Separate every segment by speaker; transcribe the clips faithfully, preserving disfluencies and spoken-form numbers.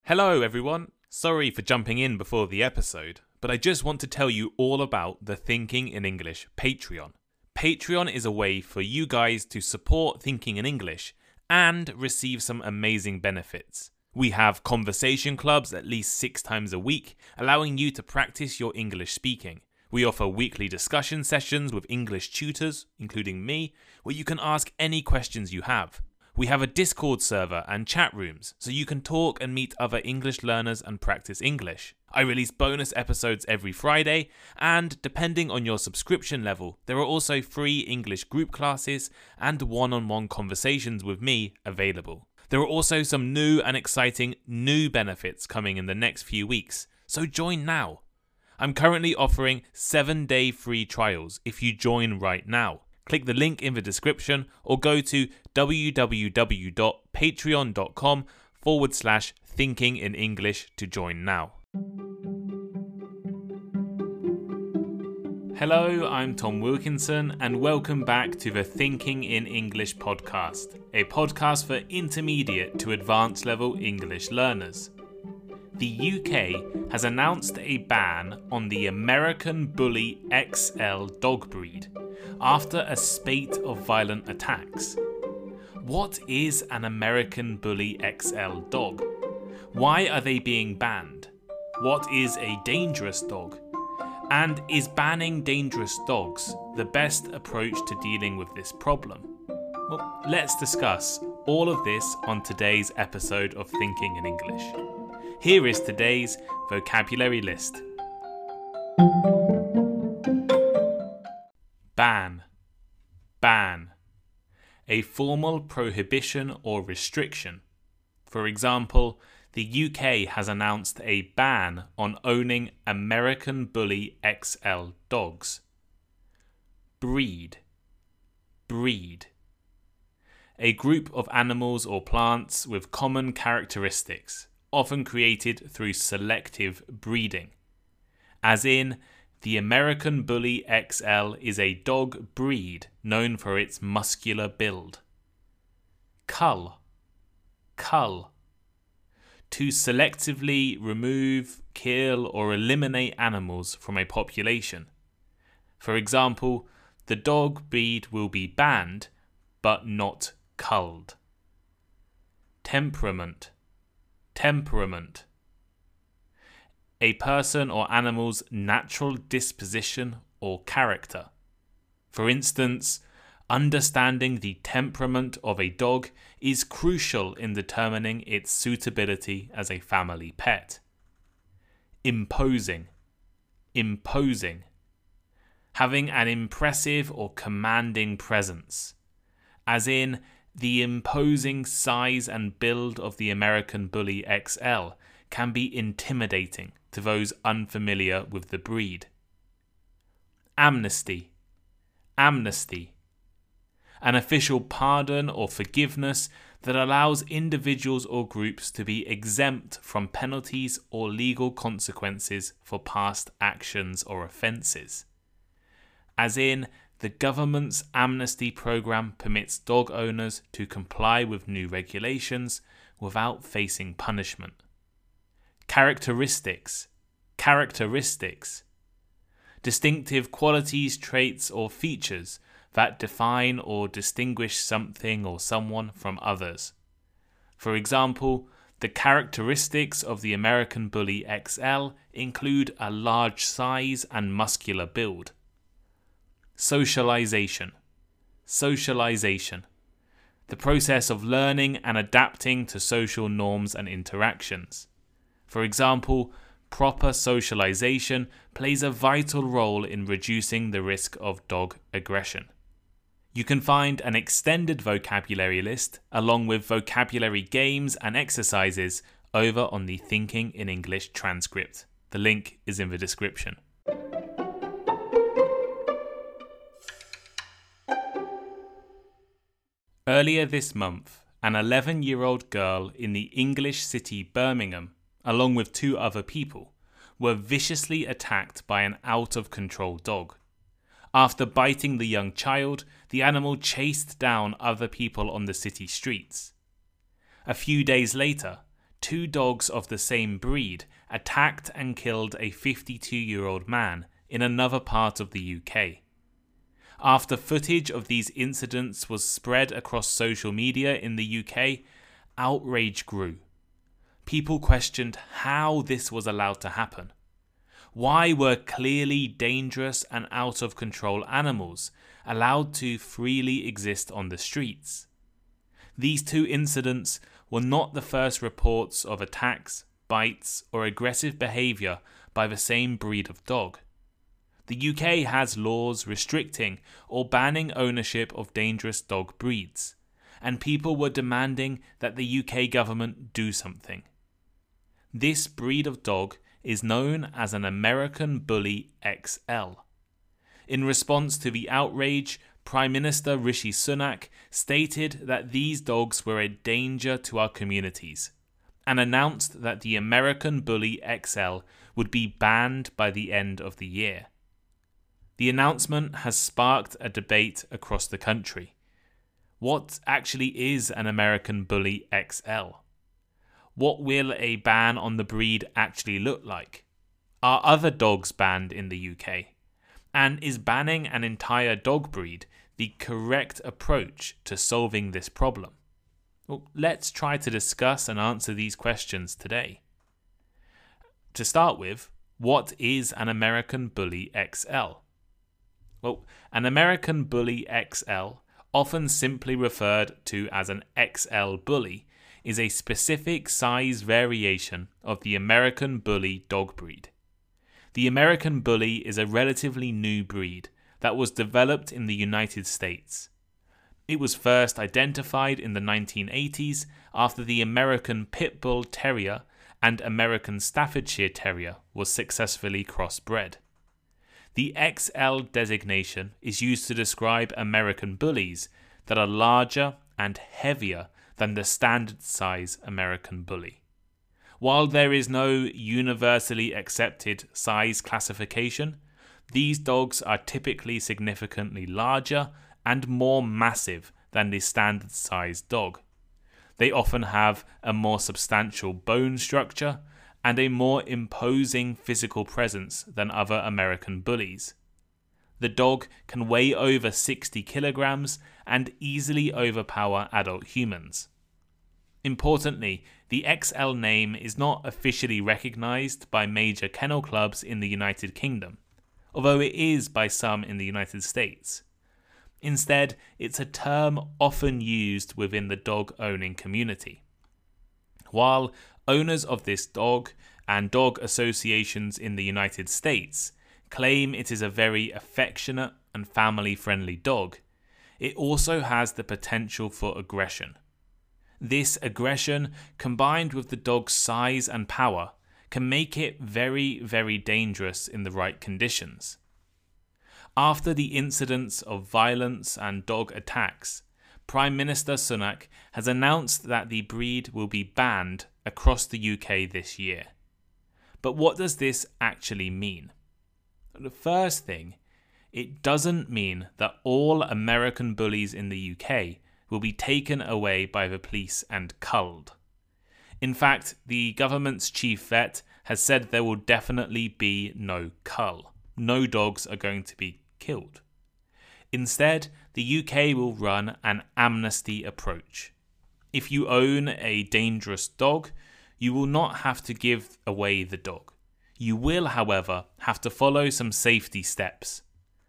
Speaker 1: Hello everyone, sorry for jumping in before the episode, but I just want to tell you all about the Thinking in English Patreon. Patreon is a way for you guys to support Thinking in English and receive some amazing benefits. We have conversation clubs at least six times a week, allowing you to practice your English speaking. We offer weekly discussion sessions with English tutors, including me, where you can ask any questions you have. We have a Discord server and chat rooms, so you can talk and meet other English learners and practice English. I release bonus episodes every Friday, and depending on your subscription level, there are also free English group classes and one-on-one conversations with me available. There are also some new and exciting new benefits coming in the next few weeks, so join now. I'm currently offering seven day free trials if you join right now. Click the link in the description or go to www.patreon.com forward slash thinking in English to join now. Hello, I'm Tom Wilkinson and welcome back to the Thinking in English podcast, a podcast for intermediate to advanced level English learners. The U K has announced a ban on the American Bully X L dog breed after a spate of violent attacks. What is an American Bully X L dog? Why are they being banned? What is a dangerous dog? And is banning dangerous dogs the best approach to dealing with this problem? Well, let's discuss all of this on today's episode of Thinking in English. Here is today's vocabulary list. Ban. Ban. A formal prohibition or restriction. For example, the U K has announced a ban on owning American Bully X L dogs. Breed. Breed. A group of animals or plants with common characteristics, often created through selective breeding. As in, the American Bully X L is a dog breed known for its muscular build. Cull. Cull. To selectively remove, kill, or eliminate animals from a population. For example, the dog breed will be banned, but not culled. Temperament. Temperament. A person or animal's natural disposition or character. For instance, understanding the temperament of a dog is crucial in determining its suitability as a family pet. Imposing. Imposing. Having an impressive or commanding presence. As in, the imposing size and build of the American Bully X L can be intimidating to those unfamiliar with the breed. Amnesty. Amnesty. An official pardon or forgiveness that allows individuals or groups to be exempt from penalties or legal consequences for past actions or offences. As in, the government's amnesty program permits dog owners to comply with new regulations without facing punishment. Characteristics. Characteristics. Distinctive qualities, traits, or features that define or distinguish something or someone from others. For example, the characteristics of the American Bully X L include a large size and muscular build. Socialization. Socialization. The process of learning and adapting to social norms and interactions. For example, proper socialization plays a vital role in reducing the risk of dog aggression. You can find an extended vocabulary list along with vocabulary games and exercises over on the Thinking in English transcript. The link is in the description. Earlier this month, an eleven-year-old girl in the English city Birmingham, along with two other people, were viciously attacked by an out-of-control dog. After biting the young child, the animal chased down other people on the city streets. A few days later, two dogs of the same breed attacked and killed a fifty-two-year-old man in another part of the U K. After footage of these incidents was spread across social media in the U K, outrage grew. People questioned how this was allowed to happen. Why were clearly dangerous and out of control animals allowed to freely exist on the streets? These two incidents were not the first reports of attacks, bites, or aggressive behaviour by the same breed of dog. The U K has laws restricting or banning ownership of dangerous dog breeds, and people were demanding that the U K government do something. This breed of dog is known as an American Bully X L. In response to the outrage, Prime Minister Rishi Sunak stated that these dogs were a danger to our communities and announced that the American Bully X L would be banned by the end of the year. The announcement has sparked a debate across the country. What actually is an American Bully X L? What will a ban on the breed actually look like? Are other dogs banned in the U K? And is banning an entire dog breed the correct approach to solving this problem? Well, let's try to discuss and answer these questions today. To start with, what is an American Bully X L? Well, an American Bully X L, often simply referred to as an X L Bully, is a specific size variation of the American Bully dog breed. The American Bully is a relatively new breed that was developed in the United States. It was first identified in the nineteen eighties after the American Pit Bull Terrier and American Staffordshire Terrier was successfully crossbred. The X L designation is used to describe American Bullies that are larger and heavier than the standard size American Bully. While there is no universally accepted size classification, these dogs are typically significantly larger and more massive than the standard size dog. They often have a more substantial bone structure and a more imposing physical presence than other American Bullies. The dog can weigh over sixty kilograms and easily overpower adult humans. Importantly, the X L name is not officially recognized by major kennel clubs in the United Kingdom, although it is by some in the United States. Instead, it's a term often used within the dog-owning community. While owners of this dog and dog associations in the United States claim it is a very affectionate and family-friendly dog, it also has the potential for aggression. This aggression, combined with the dog's size and power, can make it very, very dangerous in the right conditions. After the incidents of violence and dog attacks, Prime Minister Sunak has announced that the breed will be banned across the U K this year. But what does this actually mean? The first thing, it doesn't mean that all American Bullies in the U K will be taken away by the police and culled. In fact, the government's chief vet has said there will definitely be no cull. No dogs are going to be killed. Instead, the U K will run an amnesty approach. If you own a dangerous dog, you will not have to give away the dog. You will, however, have to follow some safety steps.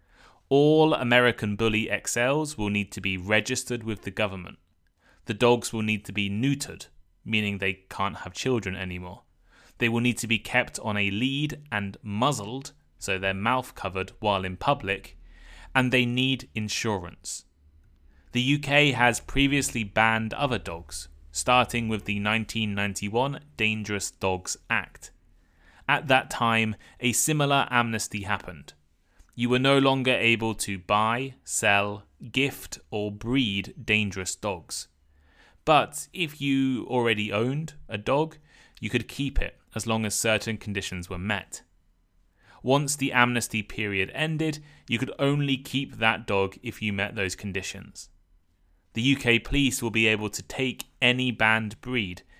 Speaker 1: All American Bully X Ls will need to be registered with the government. The dogs will need to be neutered, meaning they can't have children anymore. They will need to be kept on a lead and muzzled, so their mouth covered while in public, and they need insurance. The U K has previously banned other dogs, starting with the nineteen ninety-one Dangerous Dogs Act. At that time, a similar amnesty happened. You were no longer able to buy, sell, gift, or breed dangerous dogs. But if you already owned a dog, you could keep it as long as certain conditions were met. Once the amnesty period ended, you could only keep that dog if you met those conditions. The U K police will be able to take any banned breed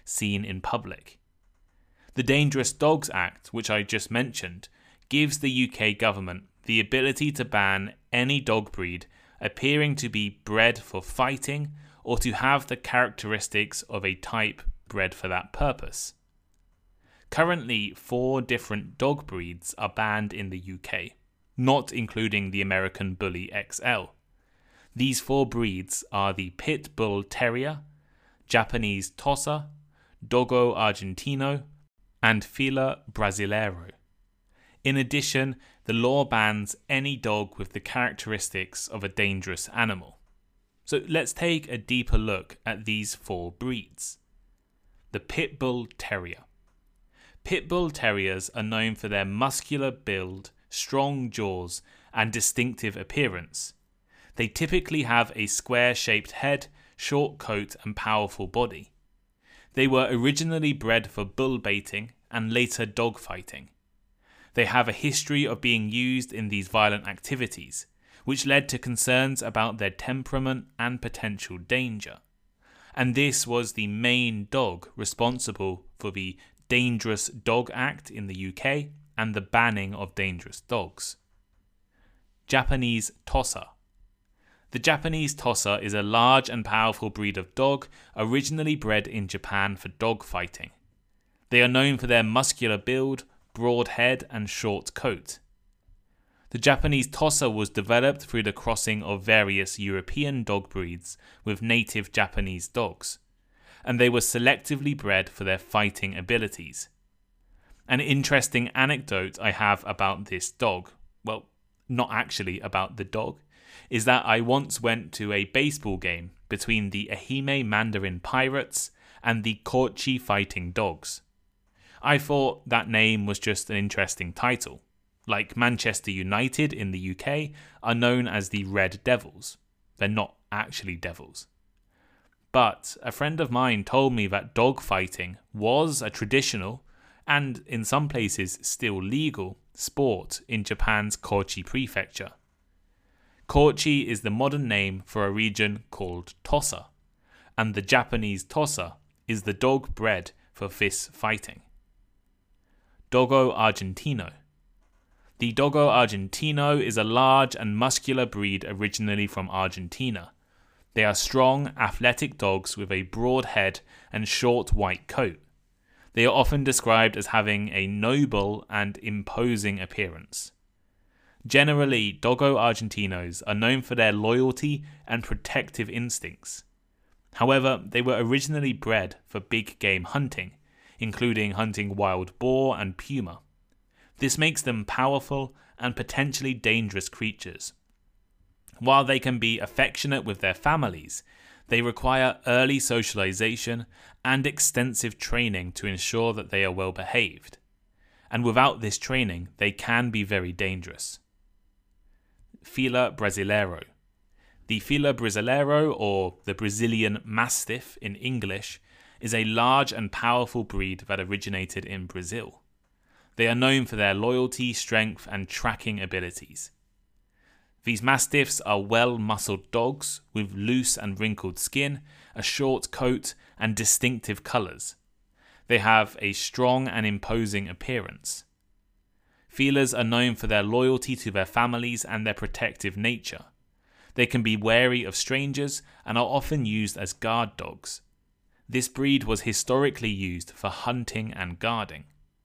Speaker 1: seen in public. The Dangerous Dogs Act, which I just mentioned, gives the U K government the ability to ban any dog breed appearing to be bred for fighting or to have the characteristics of a type bred for that purpose. Currently, four different dog breeds are banned in the U K, not including the American Bully X L. These four breeds are the Pit Bull Terrier, Japanese Tossa, Dogo Argentino, and Fila Brasileiro. In addition, the law bans any dog with the characteristics of a dangerous animal. So let's take a deeper look at these four breeds. The Pit Bull Terrier. Pit Bull Terriers are known for their muscular build, strong jaws, and distinctive appearance. They typically have a square-shaped head, short coat, and powerful body. They were originally bred for bull baiting and later dog fighting. They have a history of being used in these violent activities, which led to concerns about their temperament and potential danger. And this was the main dog responsible for the Dangerous Dog Act in the U K and the banning of dangerous dogs. Japanese Tossa. The Japanese Tossa is a large and powerful breed of dog originally bred in Japan for dog fighting. They are known for their muscular build, broad head, and short coat. The Japanese Tossa was developed through the crossing of various European dog breeds with native Japanese dogs, and they were selectively bred for their fighting abilities. An interesting anecdote I have about this dog, well, not actually about the dog, is that I once went to a baseball game between the Ehime Mandarin Pirates and the Kochi Fighting Dogs. I thought that name was just an interesting title, like Manchester United in the U K are known as the Red Devils. They're not actually devils. But a friend of mine told me that dog fighting was a traditional, and in some places still legal, sport in Japan's Kochi prefecture. Kochi is the modern name for a region called Tossa, and the Japanese Tossa is the dog bred for fist fighting. Dogo Argentino. The Dogo Argentino is a large and muscular breed originally from Argentina. They are strong, athletic dogs with a broad head and short white coat. They are often described as having a noble and imposing appearance. Generally, Dogo Argentinos are known for their loyalty and protective instincts. However, they were originally bred for big game hunting, including hunting wild boar and puma. This makes them powerful and potentially dangerous creatures. While they can be affectionate with their families, they require early socialization and extensive training to ensure that they are well behaved. And without this training, they can be very dangerous. Fila Brasileiro. The Fila Brasileiro, or the Brazilian Mastiff in English, is a large and powerful breed that originated in Brazil. They are known for their loyalty, strength, and tracking abilities. These Mastiffs are well-muscled dogs with loose and wrinkled skin, a short coat, and distinctive colours. They have a strong and imposing appearance. Filas are known for their loyalty to their families and their protective nature. They can be wary of strangers and are often used as guard dogs. This breed was historically used for hunting and guarding.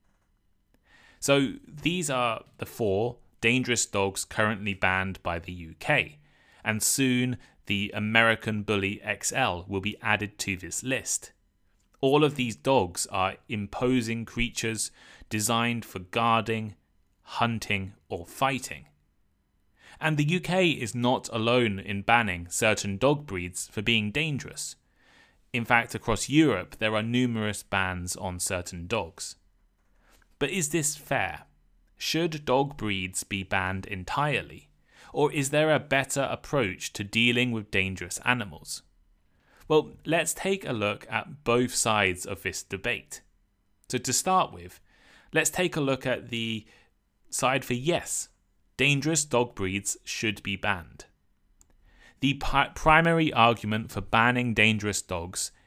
Speaker 1: So these are the four dangerous dogs currently banned by the U K, and soon the American Bully X L will be added to this list. All of these dogs are imposing creatures designed for guarding, hunting, or fighting. And the U K is not alone in banning certain dog breeds for being dangerous. In fact, across Europe, there are numerous bans on certain dogs. But is this fair? Should dog breeds be banned entirely? Or is there a better approach to dealing with dangerous animals? Well, let's take a look at both sides of this debate. So to start with, let's take a look at the side for yes, dangerous dog breeds should be banned. The pi- primary argument for banning dangerous dogs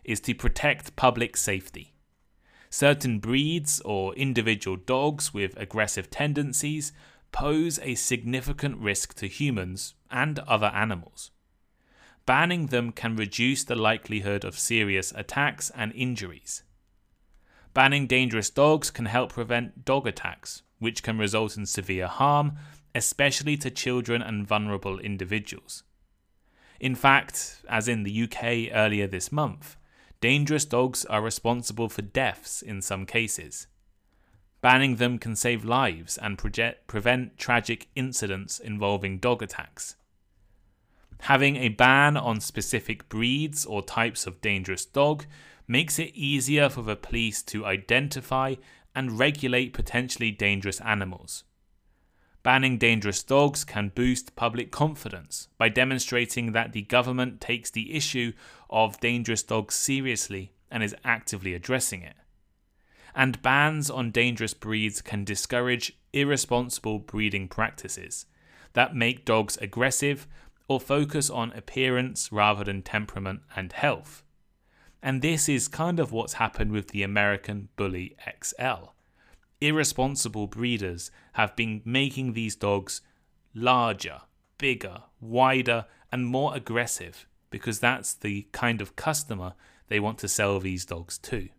Speaker 1: is to protect public safety. Certain breeds or individual dogs with aggressive tendencies pose a significant risk to humans and other animals. Banning them can reduce the likelihood of serious attacks and injuries. Banning dangerous dogs can help prevent dog attacks, which can result in severe harm, especially to children and vulnerable individuals. In fact, as in the U K earlier this month, dangerous dogs are responsible for deaths in some cases. Banning them can save lives and project, prevent tragic incidents involving dog attacks. Having a ban on specific breeds or types of dangerous dog makes it easier for the police to identify and regulate potentially dangerous animals. Banning dangerous dogs can boost public confidence by demonstrating that the government takes the issue of dangerous dogs seriously and is actively addressing it. And bans on dangerous breeds can discourage irresponsible breeding practices that make dogs aggressive or focus on appearance rather than temperament and health. And this is kind of what's happened with the American Bully X L. Irresponsible breeders have been making these dogs larger, bigger, wider, and more aggressive because that's the kind of customer they want to sell these dogs to.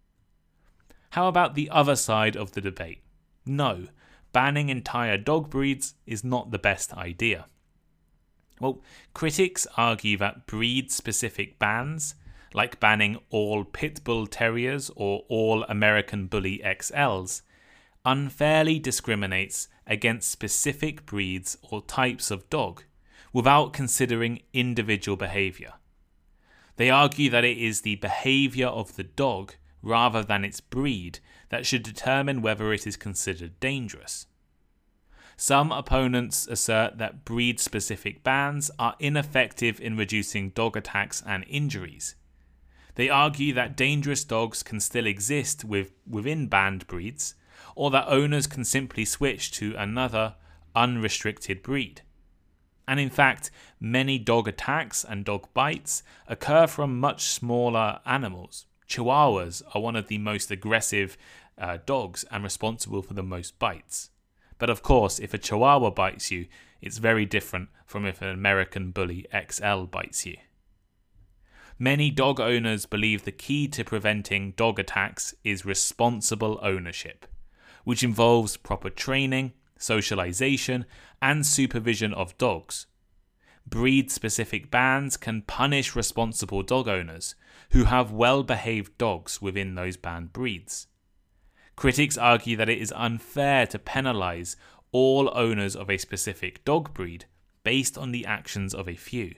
Speaker 1: How about the other side of the debate? No, banning entire dog breeds is not the best idea. Well, critics argue that breed-specific bans, like banning all Pit Bull Terriers or all American Bully X Ls, unfairly discriminates against specific breeds or types of dog without considering individual behaviour. They argue that it is the behaviour of the dog rather than its breed that should determine whether it is considered dangerous. Some opponents assert that breed-specific bans are ineffective in reducing dog attacks and injuries. They argue that dangerous dogs can still exist with, within banned breeds, or that owners can simply switch to another unrestricted breed. And in fact, many dog attacks and dog bites occur from much smaller animals. Chihuahuas are one of the most aggressive uh, dogs and responsible for the most bites. But of course, if a Chihuahua bites you, it's very different from if an American Bully X L bites you. Many dog owners believe the key to preventing dog attacks is responsible ownership, which involves proper training, socialization, and supervision of dogs. Breed-specific bans can punish responsible dog owners who have well-behaved dogs within those banned breeds. Critics argue that it is unfair to penalize all owners of a specific dog breed based on the actions of a few.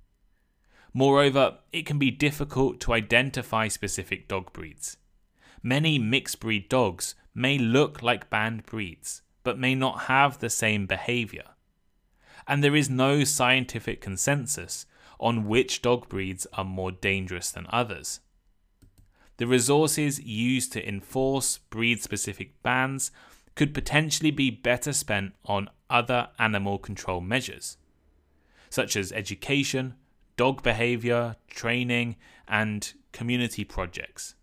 Speaker 1: Moreover, it can be difficult to identify specific dog breeds. Many mixed breed dogs may look like banned breeds, but may not have the same behavior. And there is no scientific consensus on which dog breeds are more dangerous than others. The resources used to enforce breed-specific bans could potentially be better spent on other animal control measures, such as education, dog behavior, training, and community projects.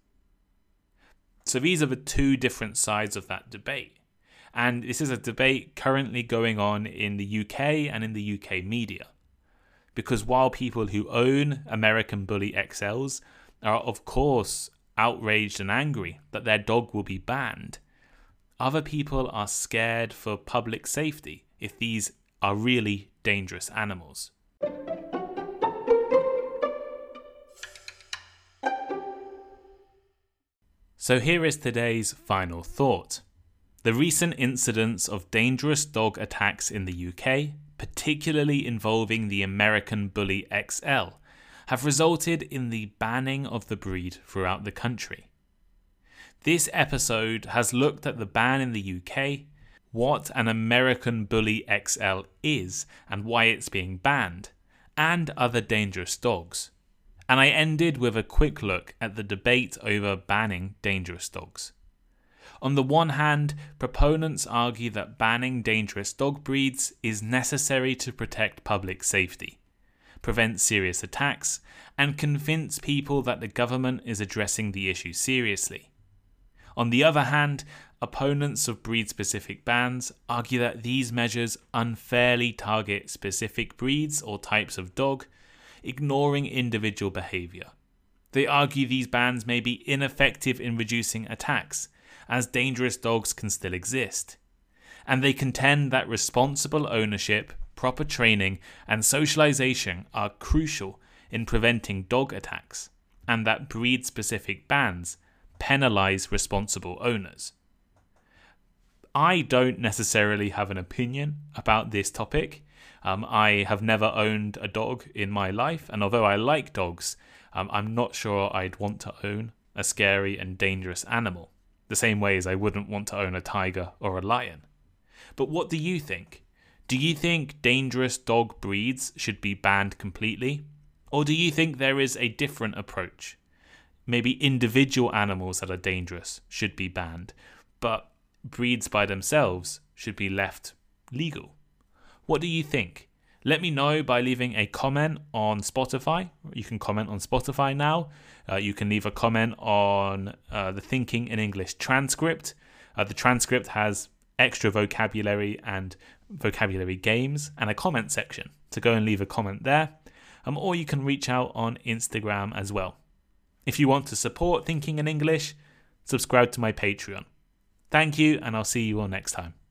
Speaker 1: So these are the two different sides of that debate. And this is a debate currently going on in the U K and in the U K media. Because while people who own American Bully X Ls are of course outraged and angry that their dog will be banned, other people are scared for public safety if these are really dangerous animals. So here is today's final thought. The recent incidents of dangerous dog attacks in the U K, particularly involving the American Bully X L, have resulted in the banning of the breed throughout the country. This episode has looked at the ban in the U K, what an American Bully X L is and why it's being banned, and other dangerous dogs. And I ended with a quick look at the debate over banning dangerous dogs. On the one hand, proponents argue that banning dangerous dog breeds is necessary to protect public safety, prevent serious attacks, and convince people that the government is addressing the issue seriously. On the other hand, opponents of breed-specific bans argue that these measures unfairly target specific breeds or types of dog, ignoring individual behaviour. They argue these bans may be ineffective in reducing attacks, as dangerous dogs can still exist. And they contend that responsible ownership, proper training, and socialisation are crucial in preventing dog attacks, and that breed-specific bans penalise responsible owners. I don't necessarily have an opinion about this topic. Um, I have never owned a dog in my life, and although I like dogs, um, I'm not sure I'd want to own a scary and dangerous animal, the same way as I wouldn't want to own a tiger or a lion. But what do you think? Do you think dangerous dog breeds should be banned completely? Or do you think there is a different approach? Maybe individual animals that are dangerous should be banned, but breeds by themselves should be left legal. What do you think? Let me know by leaving a comment on Spotify. You can comment on Spotify now. Uh, you can leave a comment on uh, the Thinking in English transcript. Uh, the transcript has extra vocabulary and vocabulary games and a comment section. So go and leave a comment there. Um, or you can reach out on Instagram as well. If you want to support Thinking in English, subscribe to my Patreon. Thank you, and I'll see you all next time.